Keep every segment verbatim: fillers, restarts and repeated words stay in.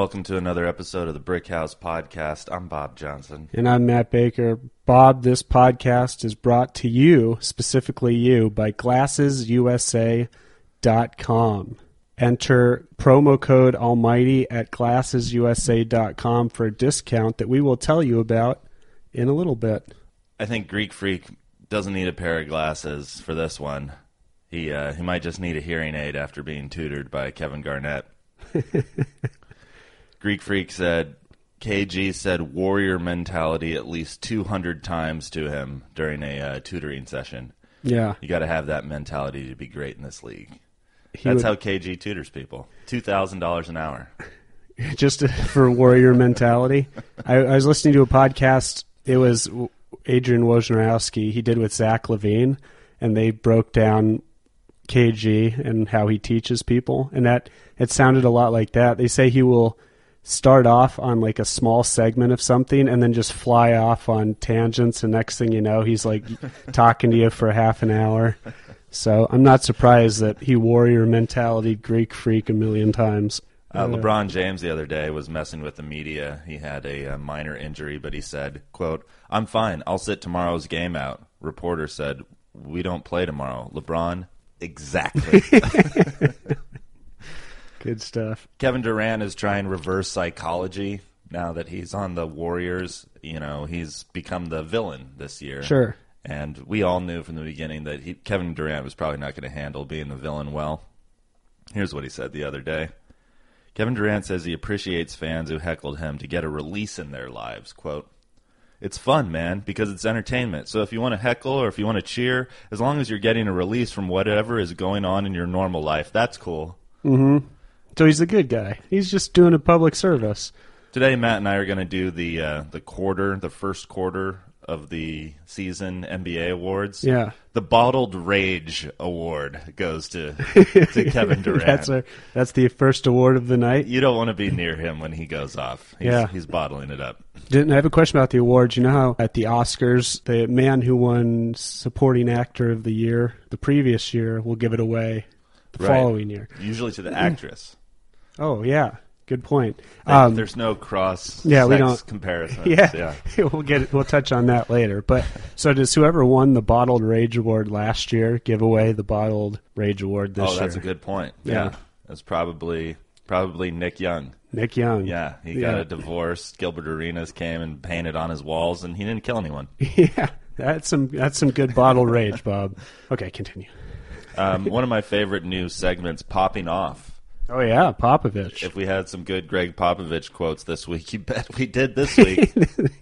welcome to another episode of the Brick House Podcast. I'm Bob Johnson. And I'm Matt Baker. Bob, this podcast is brought to you, specifically you, by glasses u s a dot com. Enter promo code Almighty at glasses u s a dot com for a discount that we will tell you about in a little bit. I think Greek Freak doesn't need a pair of glasses for this one. He uh, he might just need a hearing aid after being tutored by Kevin Garnett. Greek Freak said K G said warrior mentality at least two hundred times to him during a uh, tutoring session. Yeah. You got to have that mentality to be great in this league. He That's would, how K G tutors people. two thousand dollars an hour. Just for warrior mentality. I, I was listening to a podcast. It was Adrian Wojnarowski. He did with Zach Levine, and they broke down K G and how he teaches people, and that it sounded a lot like that. They say he will start off on like a small segment of something and then just fly off on tangents, and next thing you know, he's like talking to you for half an hour. So I'm not surprised that he warrior mentality Greek Freak a million times. Uh, LeBron James the other day was messing with the media. He had a, a minor injury, but he said, quote, "I'm fine. I'll sit tomorrow's game out." Reporter said, "We don't play tomorrow." LeBron, exactly. Good stuff. Kevin Durant is trying reverse psychology now that he's on the Warriors. You know, he's become the villain this year. Sure. And we all knew from the beginning that he, Kevin Durant was probably not going to handle being the villain well. Here's what he said the other day. Kevin Durant says he appreciates fans who heckled him to get a release in their lives. Quote, "It's fun, man, because it's entertainment. So if you want to heckle or if you want to cheer, as long as you're getting a release from whatever is going on in your normal life, that's cool." Mm-hmm. So he's a good guy. He's just doing a public service. Today, Matt and I are going to do the uh, the quarter, the first quarter of the season N B A awards. Yeah. The Bottled Rage Award goes to to Kevin Durant. That's our, that's the first award of the night. You don't want to be near him when he goes off. He's, yeah. He's bottling it up. Didn't I have a question about the awards? You know how at the Oscars, the man who won Supporting Actor of the Year the previous year will give it away the right. following year. Usually to the actress. Oh, yeah. Good point. Um, There's no cross yeah, sex we don't, comparisons. Yeah, yeah. we'll get we'll touch on that later. But so does whoever won the Bottled Rage Award last year give away the Bottled Rage Award this year? Oh, that's year? a good point. Yeah. yeah. That's probably probably Nick Young. Nick Young. Yeah, he yeah. got a divorce. Gilbert Arenas came and painted on his walls, and he didn't kill anyone. Yeah, that's some that's some good bottled rage, Bob. Okay, continue. Um, one of my favorite new segments, Popping Off. Oh, yeah, Popovich. If we had some good Greg Popovich quotes this week, you bet we did this week.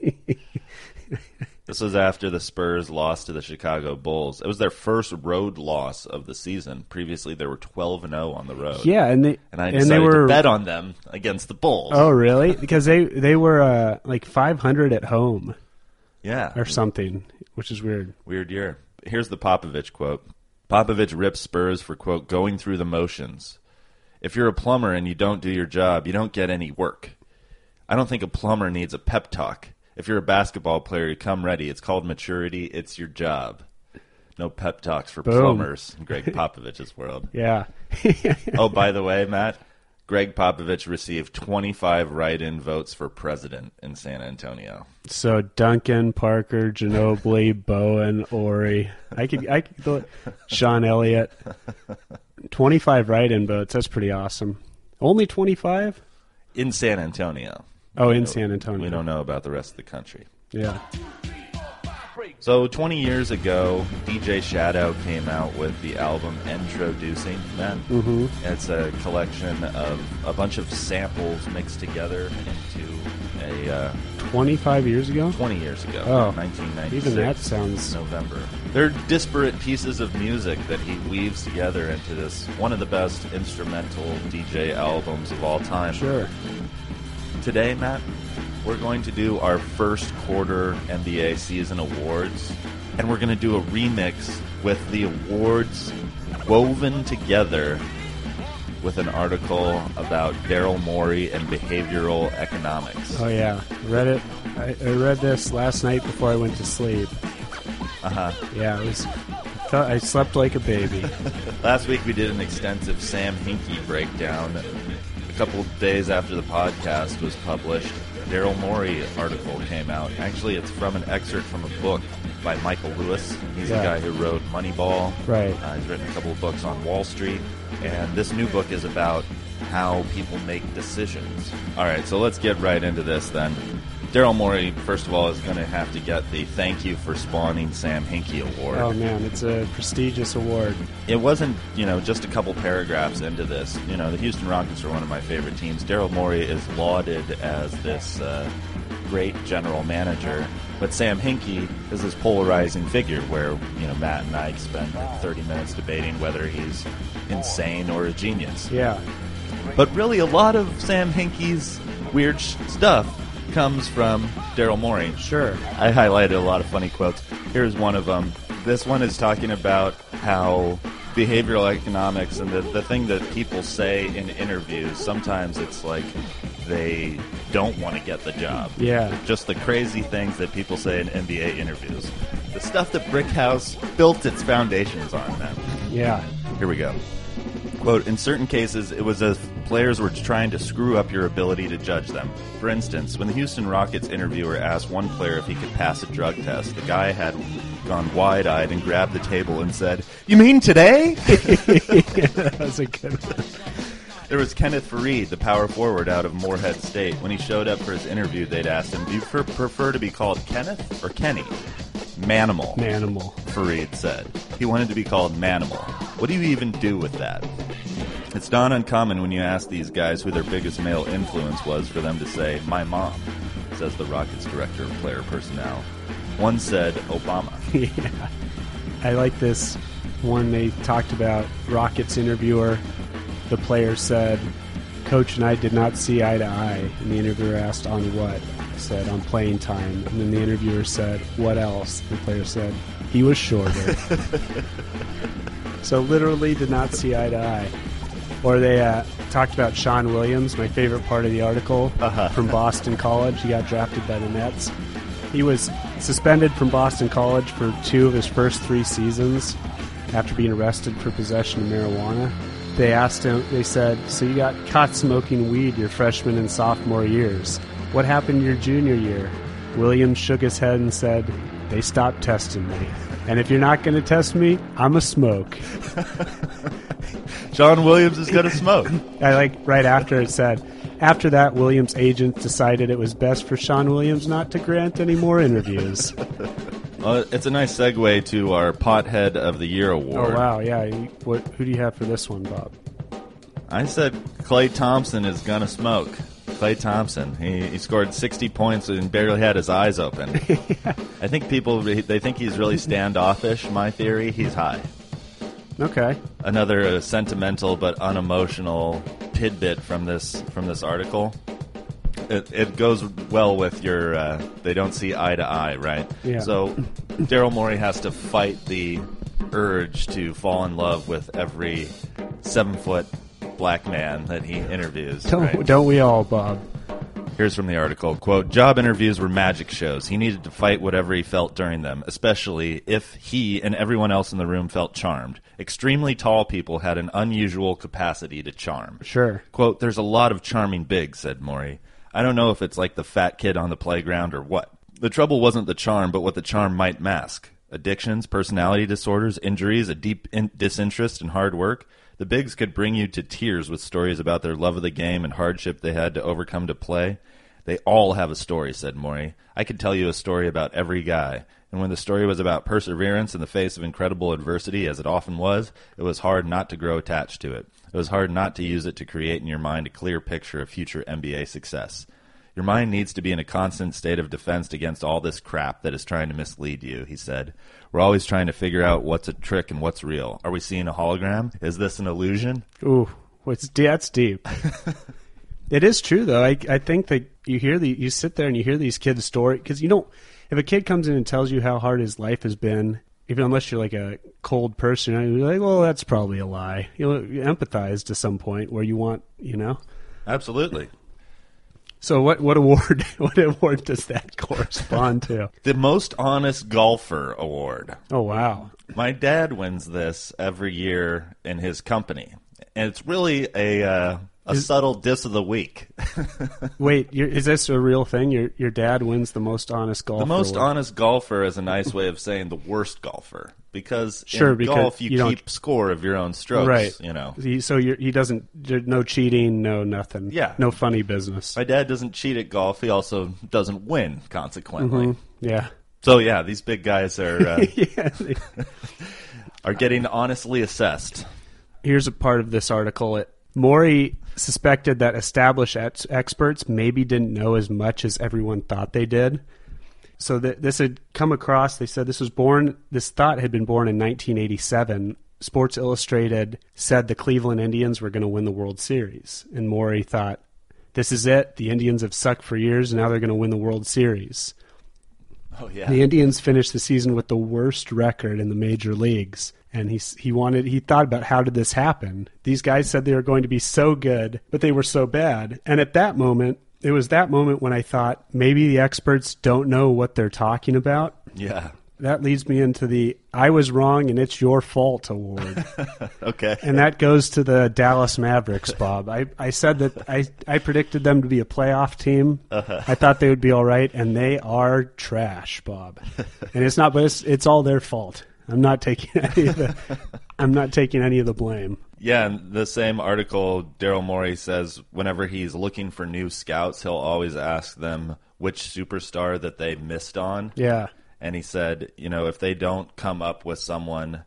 This was after the Spurs lost to the Chicago Bulls. It was their first road loss of the season. Previously, they were twelve and oh on the road. Yeah, and they and I and decided they were, to bet on them against the Bulls. Oh, really? Because they, they were uh, like five hundred at home. Yeah. Or something, which is weird. Weird year. Here's the Popovich quote. Popovich rips Spurs for, quote, going through the motions. If you're a plumber and you don't do your job, you don't get any work. I don't think a plumber needs a pep talk. If you're a basketball player, you come ready. It's called maturity. It's your job. No pep talks for Boom. plumbers in Greg Popovich's world. Yeah. Oh, by the way, Matt, Greg Popovich received twenty-five write-in votes for president in San Antonio. So Duncan, Parker, Ginobili, Bowen, Ori. I could, I could, Sean Elliott. twenty-five write-in votes. That's pretty awesome. Only twenty-five? In San Antonio. Oh, in San Antonio. We don't know about the rest of the country. Yeah. So twenty years ago, D J Shadow came out with the album Introducing Men. Mm-hmm. It's a collection of a bunch of samples mixed together into a... Uh, twenty-five years ago? twenty years ago. Oh, nineteen ninety-six. Even that sounds... November. They're disparate pieces of music that he weaves together into this, one of the best instrumental D J albums of all time. Sure. Today, Matt, we're going to do our first quarter N B A season awards, and we're going to do a remix with the awards woven together with an article about Daryl Morey and behavioral economics. Oh, yeah. Read it. I, I read this last night before I went to sleep. Uh-huh. Yeah, it was... I slept like a baby. Last week we did an extensive Sam Hinkie breakdown a couple of days after the podcast was published, Daryl Morey article came out. Actually, it's from an excerpt from a book by Michael Lewis. He's Yeah. the guy who wrote Moneyball. Right. Uh, he's written a couple of books on Wall Street. And this new book is about how people make decisions. All right, so let's get right into this then. Daryl Morey, first of all, is going to have to get the Thank You for Spawning Sam Hinkie Award. Oh, man, it's a prestigious award. It wasn't, you know, just a couple paragraphs into this. You know, the Houston Rockets are one of my favorite teams. Daryl Morey is lauded as this uh, great general manager. But Sam Hinkie is this polarizing figure where, you know, Matt and I spend like thirty minutes debating whether he's insane or a genius. Yeah. But really, a lot of Sam Hinkie's weird sh- stuff comes from Daryl Morey. Sure. I highlighted a lot of funny quotes. Here's one of them. This one is talking about how behavioral economics and the, the thing that people say in interviews, sometimes it's like they don't want to get the job. Yeah. Just the crazy things that people say in N B A interviews. The stuff that Brickhouse built its foundations on, man. Yeah. Here we go. Quote, in certain cases, it was as if players were trying to screw up your ability to judge them. For instance, when the Houston Rockets interviewer asked one player if he could pass a drug test, the guy had gone wide-eyed and grabbed the table and said, "You mean today?" That was a good one. There was Kenneth Fareed, the power forward out of Morehead State. When he showed up for his interview, they'd asked him, do you pre- prefer to be called Kenneth or Kenny? Manimal, Manimal. Fareed said. He wanted to be called Manimal. What do you even do with that? It's not uncommon when you ask these guys who their biggest male influence was for them to say, my mom, says the Rockets director of player personnel. One said, Obama. Yeah. I like this one. They talked about Rockets interviewer. The player said, Coach and I did not see eye to eye. And the interviewer asked, on what? He said, on playing time. And then the interviewer said, what else? The player said, he was shorter. So literally did not see eye to eye. Or they uh, talked about Sean Williams, my favorite part of the article, Uh-huh. from Boston College. He got drafted by the Nets. He was suspended from Boston College for two of his first three seasons after being arrested for possession of marijuana. They asked him, they said, so you got caught smoking weed your freshman and sophomore years. What happened your junior year? Williams shook his head and said, they stopped testing me. And if you're not going to test me, I'm a smoke. Sean Williams is going to smoke. I like right after it said, after that, Williams' agent decided it was best for Sean Williams not to grant any more interviews. Well, it's a nice segue to our Pothead of the Year Oh, award. wow, yeah. You- What, who do you have for this one, Bob? I said Klay Thompson is going to smoke. Klay Thompson. He, he scored sixty points and barely had his eyes open. I think people, they think he's really standoffish. My theory, he's high. Okay. Another uh, sentimental but unemotional tidbit from this from this article. It, it goes well with your uh, they don't see eye to eye, right? Yeah. So Daryl Morey has to fight the urge to fall in love with every seven-foot black man that he interviews. Don't, right? don't we all, Bob? Here's from the article, quote, job interviews were magic shows. He needed to fight whatever he felt during them, especially if he and everyone else in the room felt charmed. Extremely tall people had an unusual capacity to charm. Sure. Quote, there's a lot of charming bigs, said Morey. I don't know if it's like the fat kid on the playground or what. The trouble wasn't the charm, but what the charm might mask. Addictions, personality disorders, injuries, a deep in- disinterest and hard work. The bigs could bring you to tears with stories about their love of the game and hardship they had to overcome to play. They all have a story, said Morey. I could tell you a story about every guy. And when the story was about perseverance in the face of incredible adversity, as it often was, it was hard not to grow attached to it. It was hard not to use it to create in your mind a clear picture of future N B A success. Your mind needs to be in a constant state of defense against all this crap that is trying to mislead you, he said. We're always trying to figure out what's a trick and what's real. Are we seeing a hologram? Is this an illusion? Ooh, what's that's deep. It is true, though. I I think that you hear the you sit there and you hear these kids' story because you don't. If a kid comes in and tells you how hard his life has been, even unless you're like a cold person, you're like, well, that's probably a lie. You'll you empathize to some point where you want, you know. Absolutely. So what what award what award does that correspond to? The Most Honest Golfer Award. Oh, wow. My dad wins this every year in his company. And it's really a uh, A is, subtle diss of the week. Wait, you're, is this a real thing? Your your dad wins the most honest golfer? The most award. honest golfer is a nice way of saying the worst golfer. Because sure, in because golf, you, you keep score of your own strokes. Right. You know. He, so you're, he doesn't, no cheating, no nothing. Yeah. No funny business. My dad doesn't cheat at golf. He also doesn't win, consequently. Mm-hmm. Yeah. So, yeah, these big guys are uh, yeah, they... are getting honestly assessed. Here's a part of this article. It, Morey suspected that established ex- experts maybe didn't know as much as everyone thought they did. So th- this had come across, they said this was born, this thought had been born in nineteen eighty-seven. Sports Illustrated said the Cleveland Indians were going to win the World Series. And Morey thought, this is it. The Indians have sucked for years, and now they're going to win the World Series. Oh, yeah. The Indians finished the season with the worst record in the major leagues. And he he wanted he thought about how did this happen? These guys said they were going to be so good, but they were so bad. And at that moment, it was that moment when I thought maybe the experts don't know what they're talking about. Yeah. That leads me into the I was wrong and it's your fault award. Okay. And that goes to the Dallas Mavericks, Bob. I, I said that I, I predicted them to be a playoff team. Uh-huh. I thought they would be all right, and they are trash, Bob. And it's not, but it's, it's all their fault. I'm not taking any of the I'm not taking any of the blame. Yeah, and the same article, Daryl Morey says whenever he's looking for new scouts, he'll always ask them which superstar that they missed on. Yeah. And he said, you know, if they don't come up with someone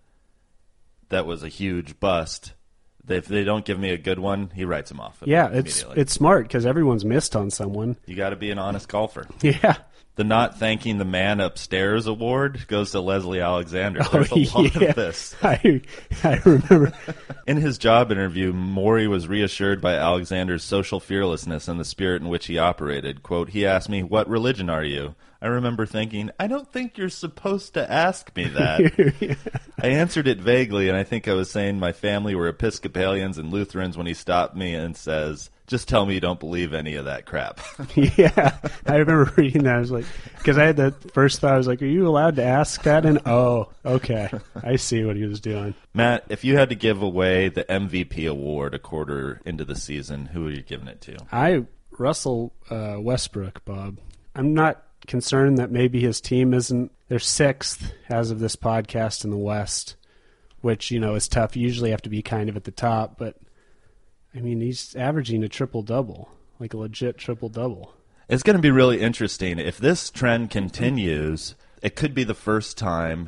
that was a huge bust, if they don't give me a good one, he writes them off. Yeah, it's it's smart because everyone's missed on someone. You got to be an honest golfer. Yeah. The not thanking the man upstairs award goes to Leslie Alexander. There's oh, a lot yeah. of this. I, I remember. In his job interview, Morey was reassured by Alexander's social fearlessness and the spirit in which he operated. Quote, he asked me, what religion are you? I remember thinking, I don't think you're supposed to ask me that. yeah. I answered it vaguely, and I think I was saying my family were Episcopalians and Lutherans when he stopped me and says, just tell me you don't believe any of that crap. Yeah, I remember reading that. I was like, because I had the first thought, I was like, are you allowed to ask that? And oh, okay, I see what he was doing. Matt, if you had to give away the M V P award a quarter into the season, who are you giving it to? I, Russell uh, Westbrook, Bob. I'm not concerned that maybe his team isn't, they're sixth as of this podcast in the West, which, you know, is tough. You usually have to be kind of at the top, but I mean, he's averaging a triple-double, like a legit triple-double. It's going to be really interesting. If this trend continues, it could be the first time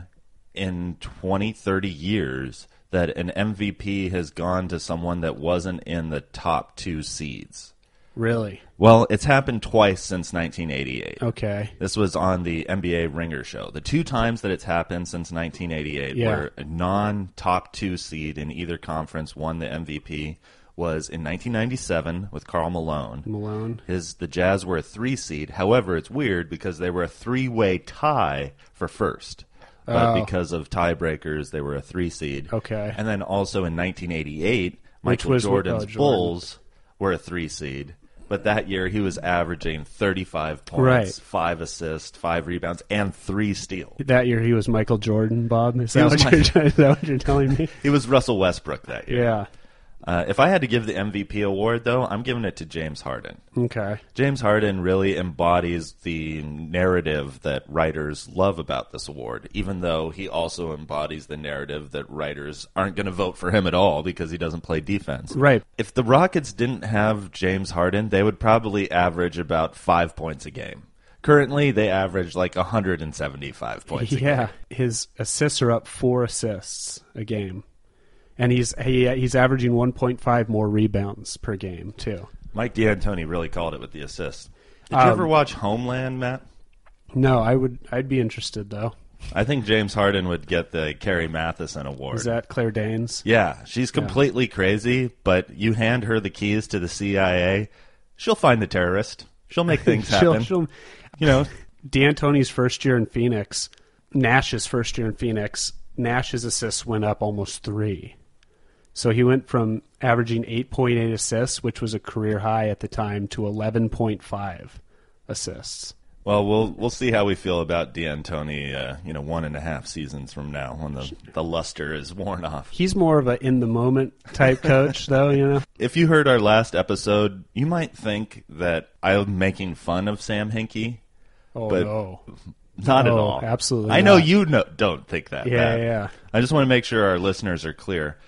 in twenty, thirty years that an M V P has gone to someone that wasn't in the top two seeds. Really? Well, it's happened twice since nineteen eighty-eight. Okay. This was on the N B A Ringer show. The two times that it's happened since nineteen eighty-eight yeah. where a non-top two seed in either conference won the M V P was in nineteen ninety-seven with Karl Malone. Malone. His the Jazz were a three seed. However, it's weird because they were a three-way tie for first. But oh. because of tiebreakers, they were a three seed. Okay. And then also in nineteen eighty-eight, Michael was, Jordan's uh, Jordan. Bulls were a three seed. But that year he was averaging thirty-five points, right. five assists, five rebounds, and three steals. That year he was Michael Jordan, Bob? Is that, what my... you're, is that what you're telling me? He was Russell Westbrook that year. Yeah. Uh, if I had to give the M V P award, though, I'm giving it to James Harden. Okay. James Harden really embodies the narrative that writers love about this award, even though he also embodies the narrative that writers aren't going to vote for him at all because he doesn't play defense. Right. If the Rockets didn't have James Harden, they would probably average about five points a game. Currently, they average like one hundred seventy-five points a yeah. game. His assists are up four assists a game. And he's he, he's averaging one point five more rebounds per game, too. Mike D'Antoni really called it with the assists. Did you um, ever watch Homeland, Matt? No, I would, I'd be interested, though. I think James Harden would get the Carrie Matheson Award. Is that Claire Danes? Yeah, she's completely yeah. crazy, but you hand her the keys to the C I A, she'll find the terrorist. She'll make things happen. she'll, she'll, you know, D'Antoni's first year in Phoenix, Nash's first year in Phoenix, Nash's assists went up almost three. So he went from averaging eight point eight assists, which was a career high at the time, to eleven point five assists. Well, we'll we'll see how we feel about D'Antoni, uh, you know, one and a half seasons from now when the, the luster is worn off. He's more of a in-the-moment type coach, though, you know? If you heard our last episode, you might think that I'm making fun of Sam Hinkie. Oh, but no. Not no, at all. Absolutely I know not. you no, don't think that. Yeah, Matt. yeah. I just want to make sure our listeners are clear.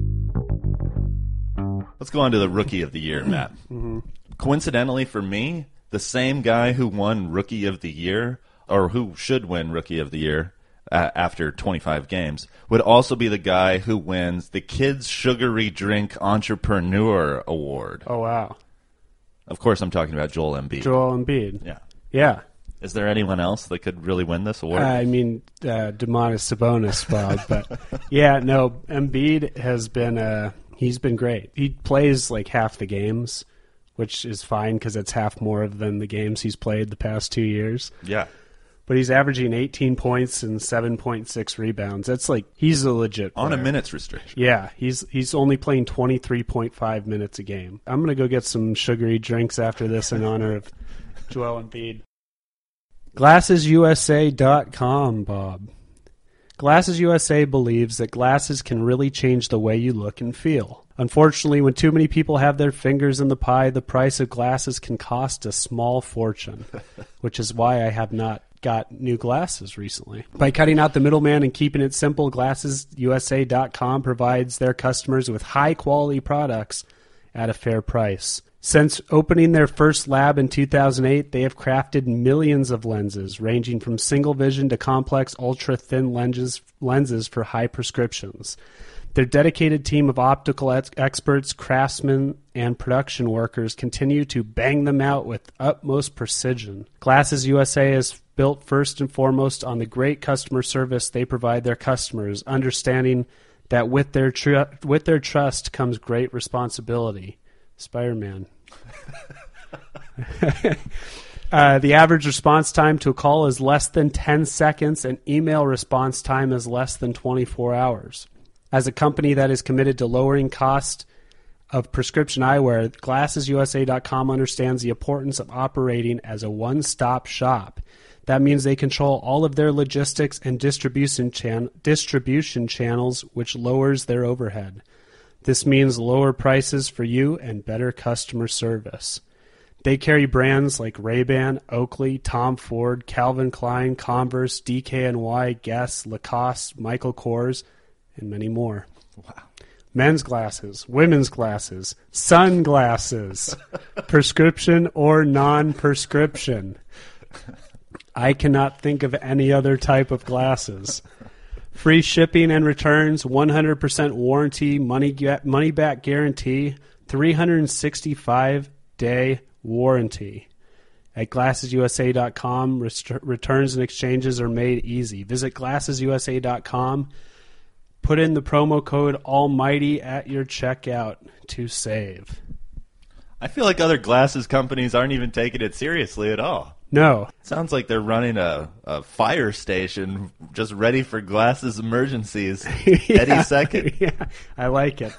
Let's go on to the Rookie of the Year, Matt. Mm-hmm. Coincidentally for me, the same guy who won Rookie of the Year, or who should win Rookie of the Year uh, after twenty-five games, would also be the guy who wins the Kids Sugary Drink Entrepreneur Award. Oh, wow. Of course, I'm talking about Joel Embiid. Joel Embiid. Yeah. Yeah. Is there anyone else that could really win this award? I mean, uh, Domantas Sabonis, Bob. But, yeah, no, Embiid has been uh, he's been great. He plays like half the games, which is fine because it's half more than the games he's played the past two years. Yeah. But he's averaging eighteen points and seven point six rebounds. That's like, he's a legit player. On a minutes restriction. Yeah, he's he's only playing twenty-three point five minutes a game. I'm going to go get some sugary drinks after this in honor of Joel Embiid. Glasses U S A dot com, Bob. Glasses U S A believes that glasses can really change the way you look and feel. Unfortunately, when too many people have their fingers in the pie, the price of glasses can cost a small fortune, which is why I have not got new glasses recently. By cutting out the middleman and keeping it simple, Glasses U S A dot com provides their customers with high-quality products at a fair price. Since opening their first lab in two thousand eight, they have crafted millions of lenses, ranging from single vision to complex ultra-thin lenses, lenses for high prescriptions. Their dedicated team of optical ex- experts, craftsmen, and production workers continue to bang them out with utmost precision. Glasses U S A is built first and foremost on the great customer service they provide their customers, understanding that with their tr- with their trust comes great responsibility. Spider-Man. uh, the average response time to a call is less than ten seconds, and email response time is less than twenty-four hours. As a company that is committed to lowering cost of prescription eyewear, Glasses U S A dot com understands the importance of operating as a one-stop shop. That means they control all of their logistics and distribution chan- distribution channels, which lowers their overhead. This means lower prices for you and better customer service. They carry brands like Ray-Ban, Oakley, Tom Ford, Calvin Klein, Converse, D K N Y, Guess, Lacoste, Michael Kors, and many more. Wow. Men's glasses, women's glasses, sunglasses, prescription or non-prescription. I cannot think of any other type of glasses. Free shipping and returns, one hundred percent warranty, money money back guarantee, three hundred sixty-five day warranty. At Glasses U S A dot com, rest- returns and exchanges are made easy. Visit Glasses U S A dot com. Put in the promo code Almighty at your checkout to save. I feel like other glasses companies aren't even taking it seriously at all. No. Sounds like they're running a, a fire station just ready for glasses emergencies yeah, any second. Yeah, I like it.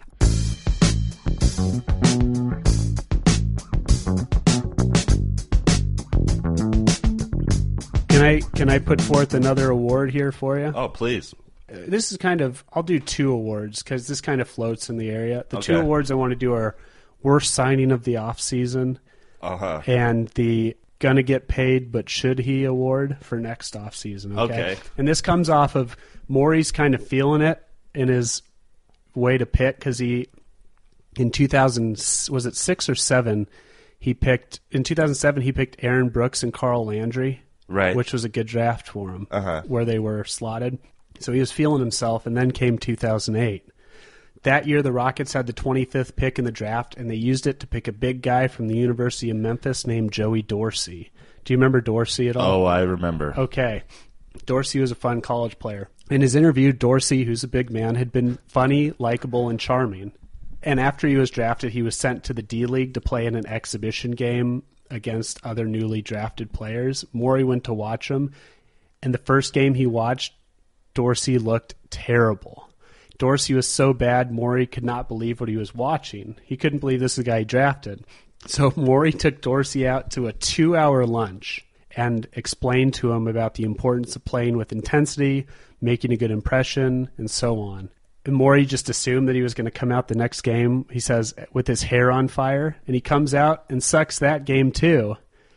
Can I can I put forth another award here for you? Oh, please. This is kind of, I'll do two awards because this kind of floats in the area. The Okay. two awards I want to do are Worst Signing of the Offseason Uh-huh. and the Gonna Get Paid But Should He award for next offseason. Okay? Okay. And this comes off of Morey's kind of feeling it in his way to pick because he, in two thousand, was it six or seven, he picked, in two thousand seven, he picked Aaron Brooks and Carl Landry, Right. which was a good draft for him, Uh-huh. where they were slotted. So he was feeling himself, and then came two thousand eight. That year, the Rockets had the twenty-fifth pick in the draft, and they used it to pick a big guy from the University of Memphis named Joey Dorsey. Do you remember Dorsey at all? Oh, I remember. Okay. Dorsey was a fun college player. In his interview, Dorsey, who's a big man, had been funny, likable, and charming. And after he was drafted, he was sent to the D-League to play in an exhibition game against other newly drafted players. Morey went to watch him, and the first game he watched, Dorsey looked terrible. Dorsey was so bad, Morey could not believe what he was watching. He couldn't believe this is the guy he drafted. So Morey took Dorsey out to a two-hour lunch, and explained to him about the importance of playing with intensity, making a good impression, and so on. And Morey just assumed that he was going to come out the next game, he says, with his hair on fire, and he comes out and sucks that game too.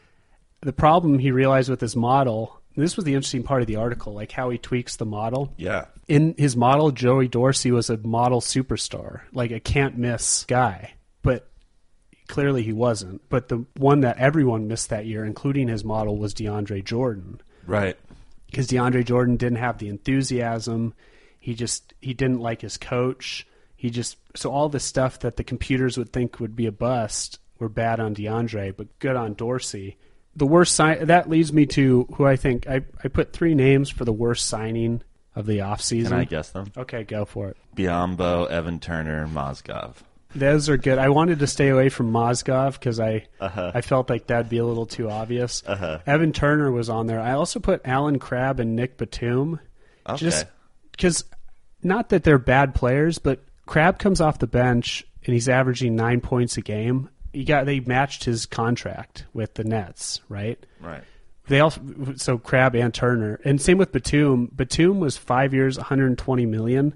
The problem he realized with his model, this was the interesting part of the article, like how he tweaks the model. Yeah. In his model, Joey Dorsey was a model superstar, like a can't-miss guy. But clearly he wasn't. But the one that everyone missed that year, including his model, was DeAndre Jordan. Right. Because DeAndre Jordan didn't have the enthusiasm. He just he didn't like his coach. He just so all the stuff that the computers would think would be a bust were bad on DeAndre, but good on Dorsey. The worst sign that leads me to who I think I, I put three names for the worst signing of the offseason. Can I guess them? Okay, go for it. Biyombo, Evan Turner, Mozgov. Those are good. I wanted to stay away from Mozgov because I uh-huh. I felt like that'd be a little too obvious. Uh-huh. Evan Turner was on there. I also put Alan Crabb and Nick Batum. Okay. Just because, not that they're bad players, but Crabb comes off the bench and he's averaging nine points a game. He got they matched his contract with the Nets, right? Right. They also so Crabb and Turner, and same with Batum. Batum was five years, one hundred twenty million,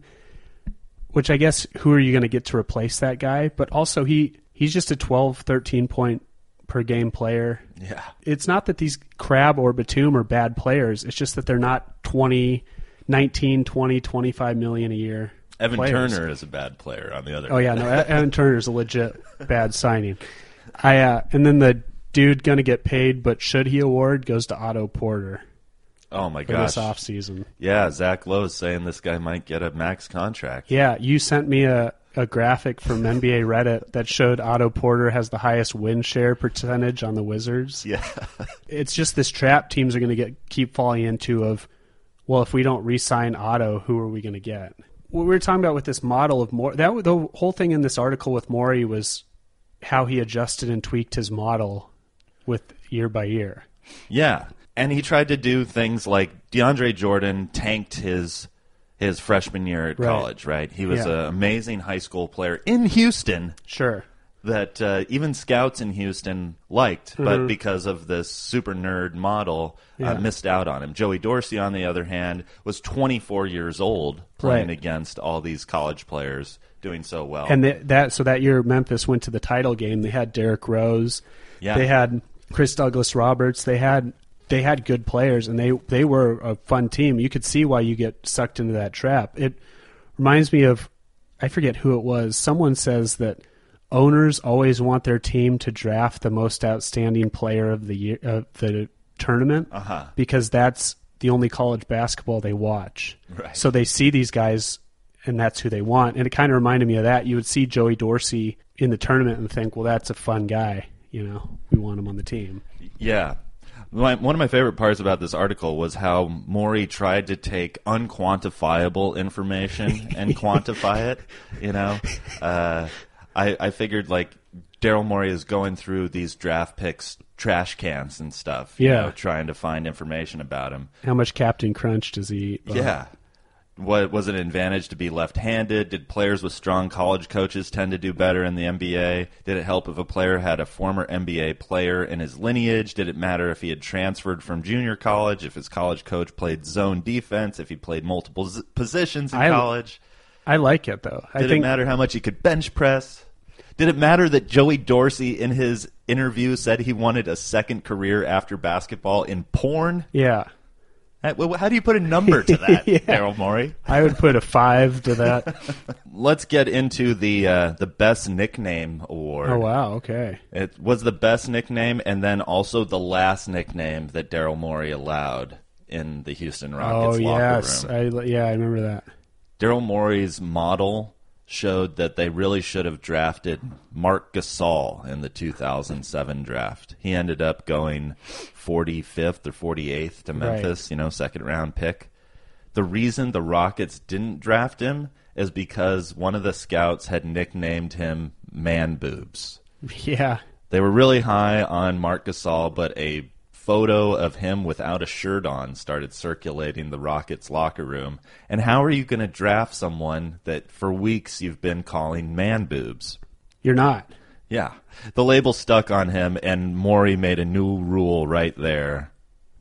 which I guess who are you going to get to replace that guy? But also he he's just a twelve, thirteen point per game player. Yeah. It's not that these Crabb or Batum are bad players. It's just that they're not twenty, nineteen, twenty, twenty-five million a year. Evan players. Turner is a bad player on the other Oh, hand. yeah, no, Evan Turner's a legit bad signing. I uh, and then the dude going to get paid, but should he award goes to Otto Porter Oh, my for gosh. this offseason. Yeah, Zach Lowe is saying this guy might get a max contract. Yeah, you sent me a, a graphic from N B A Reddit that showed Otto Porter has the highest win share percentage on the Wizards. Yeah. It's just this trap teams are going to get keep falling into of, well, if we don't re-sign Otto, who are we going to get? What we were talking about with this model of Morey, that the whole thing in this article with Morey was how he adjusted and tweaked his model with year by year. Yeah, and he tried to do things like DeAndre Jordan tanked his his freshman year at Right. college, right? He was Yeah. an amazing high school player in Houston Sure. that uh, even scouts in Houston liked, but Mhm. because of this super nerd model, Yeah. uh, missed out on him. Joey Dorsey, on the other hand, was twenty-four years old playing Right. against all these college players doing so well. And they, that so that year Memphis went to the title game. They had Derrick Rose. Yeah. They had Chris Douglas Roberts. They had they had good players, and they they were a fun team. You could see why you get sucked into that trap. It reminds me of, I forget who it was. Someone says that owners always want their team to draft the most outstanding player of the year of the tournament Uh-huh. because that's the only college basketball they watch. Right. So they see these guys, and that's who they want. And it kind of reminded me of that. You would see Joey Dorsey in the tournament and think, well, that's a fun guy. You know, we want him on the team. Yeah. My, one of my favorite parts about this article was how Morey tried to take unquantifiable information and quantify it. You know, uh, I, I figured like Daryl Morey is going through these draft picks trash cans and stuff. You Yeah. know, trying to find information about him. How much Captain Crunch does he eat? Yeah. What was it an advantage to be left-handed? Did players with strong college coaches tend to do better in the N B A? Did it help if a player had a former N B A player in his lineage? Did it matter if he had transferred from junior college, if his college coach played zone defense, if he played multiple z- positions in I- college? I like it, though. I Did think it matter how much he could bench press? Did it matter that Joey Dorsey in his interview said he wanted a second career after basketball in porn? Yeah. How, how do you put a number to that, Yeah. Daryl Morey? I would put a five to that. Let's get into the uh, the best nickname award. Oh, wow. Okay. It was the best nickname, and then also the last nickname that Daryl Morey allowed in the Houston Rockets Oh, locker yes. room. I, yeah, I remember that. Daryl Morey's model showed that they really should have drafted Marc Gasol in the two thousand seven draft. He ended up going forty-fifth or forty-eighth to Memphis, Right. you know, second round pick. The reason the Rockets didn't draft him is because one of the scouts had nicknamed him Man Boobs. Yeah. They were really high on Marc Gasol, but a photo of him without a shirt on started circulating the Rockets locker room. And how are you going to draft someone that for weeks you've been calling man boobs? You're not. Yeah. The label stuck on him, and Morey made a new rule right there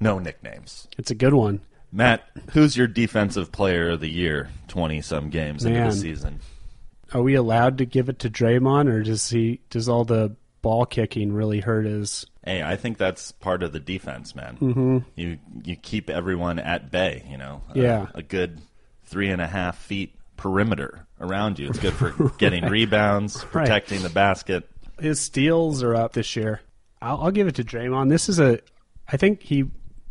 No nicknames. It's a good one. Matt, who's your defensive player of the year twenty-some games Man. into the season? Are we allowed to give it to Draymond, or does he does all the ball kicking really hurt his... Hey, I think that's part of the defense, man. Mm-hmm. You you keep everyone at bay, you know. Yeah. A, a good three and a half feet perimeter around you. It's good for right. getting rebounds, protecting right. the basket. His steals are up this year. I'll, I'll give it to Draymond. This is a... I think he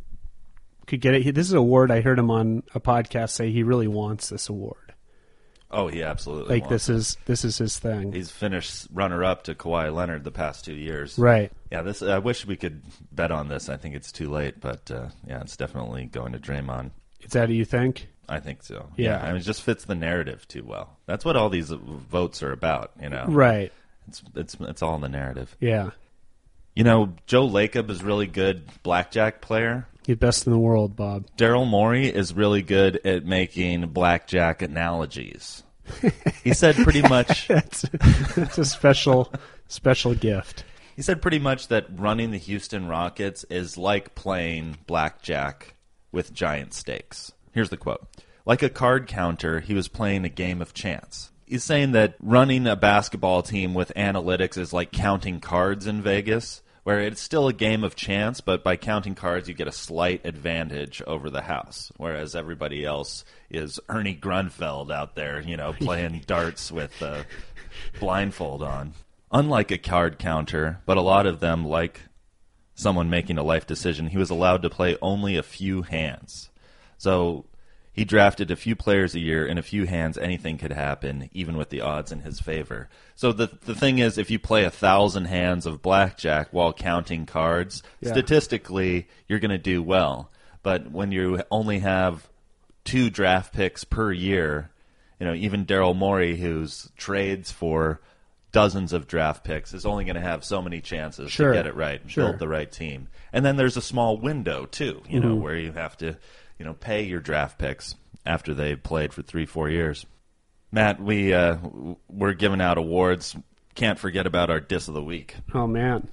could get it. This is an award I heard him on a podcast say he really wants this award. Oh, he absolutely like this it. is this is his thing. He's finished runner-up to Kawhi Leonard the past two years. Right. Yeah. This. I wish we could bet on this. I think it's too late, but uh, yeah, it's definitely going to Draymond. Is that what you think? I think so. Yeah. yeah. I mean, it just fits the narrative too well. That's what all these votes are about. You know. Right. It's it's it's all in the narrative. Yeah. You know, Joe Lacob is really good blackjack player. He's best in the world, Bob. Daryl Morey is really good at making blackjack analogies. He said pretty much... that's, that's a special special gift. He said pretty much that running the Houston Rockets is like playing blackjack with giant stakes. Here's the quote. Like a card counter, he was playing a game of chance. He's saying that running a basketball team with analytics is like counting cards in Vegas, where it's still a game of chance, but by counting cards, you get a slight advantage over the house, whereas everybody else is Ernie Grunfeld out there, you know, playing darts with a blindfold on. Unlike a card counter, but a lot of them, like someone making a life decision, he was allowed to play only a few hands. So he drafted a few players a year. In a few hands, anything could happen, even with the odds in his favor. So the the thing is, if you play a thousand hands of blackjack while counting cards, yeah. statistically, you're going to do well. But when you only have two draft picks per year, you know, even Daryl Morey, who's trades for dozens of draft picks, is only going to have so many chances sure. to get it right, sure. build the right team. And then there's a small window, too, you mm-hmm. know, where you have to... you know, pay your draft picks after they've played for three, four years. Matt, we, uh, we're giving out awards. Can't forget about our Diss of the Week. Oh, man.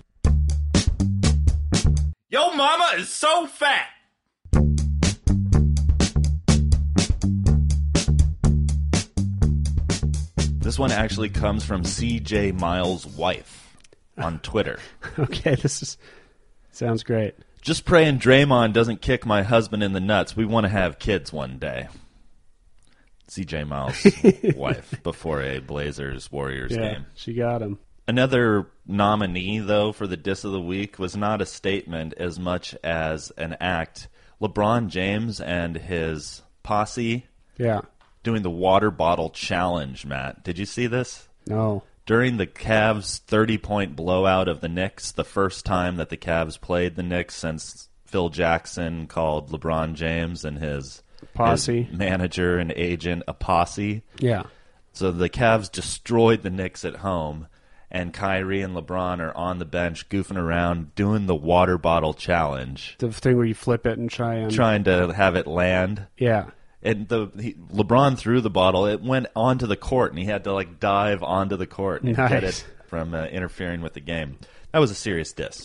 Yo mama is so fat! This one actually comes from C J Miles' wife on Twitter. Okay, this is sounds great. Just praying Draymond doesn't kick my husband in the nuts. We want to have kids one day. C J Miles' wife before a Blazers-Warriors yeah, game. She got him. Another nominee, though, for the Diss of the Week was not a statement as much as an act. LeBron James and his posse yeah. doing the water bottle challenge, Matt. Did you see this? No. During the Cavs' thirty-point blowout of the Knicks, the first time that the Cavs played the Knicks since Phil Jackson called LeBron James and his, posse. his manager and agent a posse. Yeah. So the Cavs destroyed the Knicks at home, and Kyrie and LeBron are on the bench goofing around doing the water bottle challenge. The thing where you flip it and try and... Trying to have it land. Yeah. And the he, LeBron threw the bottle. It went onto the court, and he had to like dive onto the court and nice. get it from uh, interfering with the game. That was a serious diss.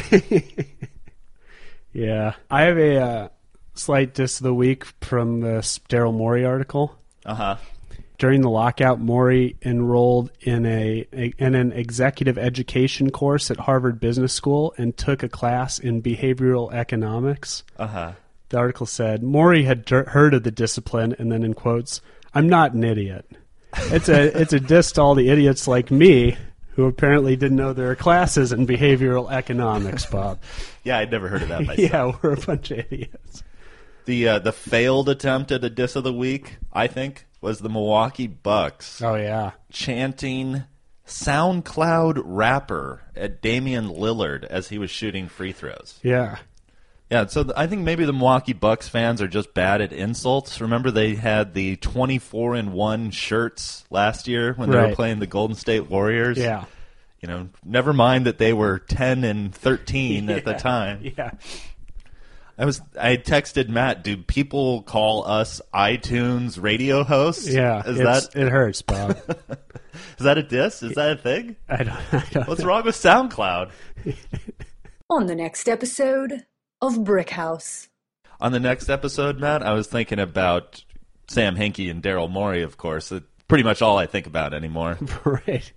Yeah, I have a uh, slight diss of the week from the Daryl Morey article. Uh huh. During the lockout, Morey enrolled in a, a in an executive education course at Harvard Business School and took a class in behavioral economics. Uh huh. The article said, Morey had d- heard of the discipline, and then in quotes, I'm not an idiot. It's a it's a diss to all the idiots like me who apparently didn't know there are classes in behavioral economics, Bob. Yeah, I'd never heard of that myself. Yeah, we're a bunch of idiots. The uh, the failed attempt at a diss of the week, I think, was the Milwaukee Bucks. Oh, yeah. Chanting SoundCloud rapper at Damian Lillard as he was shooting free throws. Yeah. Yeah, so th- I think maybe the Milwaukee Bucks fans are just bad at insults. Remember they had the twenty-four and one shirts last year when they right. were playing the Golden State Warriors? Yeah. You know, never mind that they were ten and thirteen yeah. at the time. Yeah. I was I texted Matt, do people call us iTunes radio hosts? Yeah. Is it's, that it hurts, Bob. Is that a diss? Is that a thing? I don't, I don't What's know. wrong with SoundCloud? On the next episode, of Brick House. On the next episode, Matt, I was thinking about Sam Hinkie and Daryl Morey, of course. It's pretty much all I think about anymore. Right.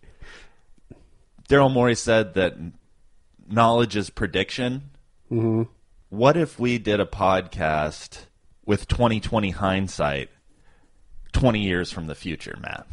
Daryl Morey said that knowledge is prediction. Mm-hmm. What if we did a podcast with twenty twenty hindsight twenty years from the future, Matt?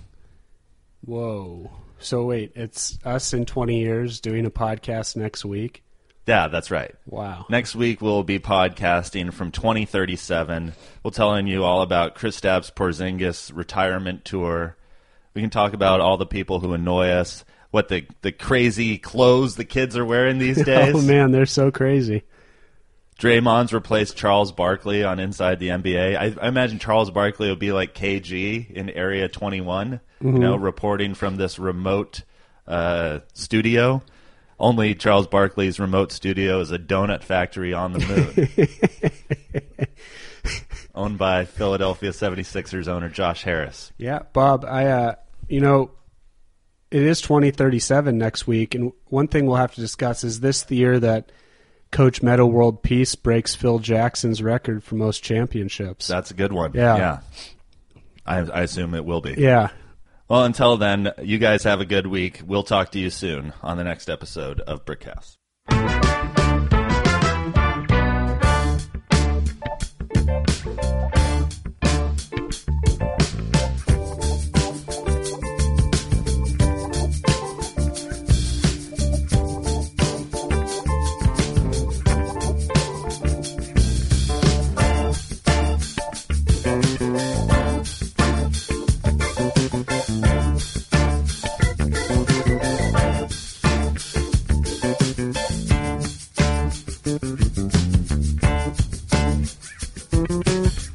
Whoa. So wait, it's us in twenty years doing a podcast next week? Yeah, that's right. Wow. Next week we'll be podcasting from twenty thirty-seven. We'll telling you all about Kristaps Porzingis' retirement tour. We can talk about all the people who annoy us, what the, the crazy clothes the kids are wearing these days. Oh, man, they're so crazy. Draymond's replaced Charles Barkley on Inside the N B A. I, I imagine Charles Barkley will be like K G in Area twenty-one, mm-hmm. you know, reporting from this remote uh, studio. Only Charles Barkley's remote studio is a donut factory on the moon. Owned by Philadelphia seventy-sixers owner Josh Harris. Yeah, Bob, I, uh, you know, it is twenty thirty-seven next week, and one thing we'll have to discuss is this the year that Coach Metta World Peace breaks Phil Jackson's record for most championships. That's a good one. Yeah. Yeah. I, I assume it will be. Yeah. Well, until then, you guys have a good week. We'll talk to you soon on the next episode of Brick House. Thank you.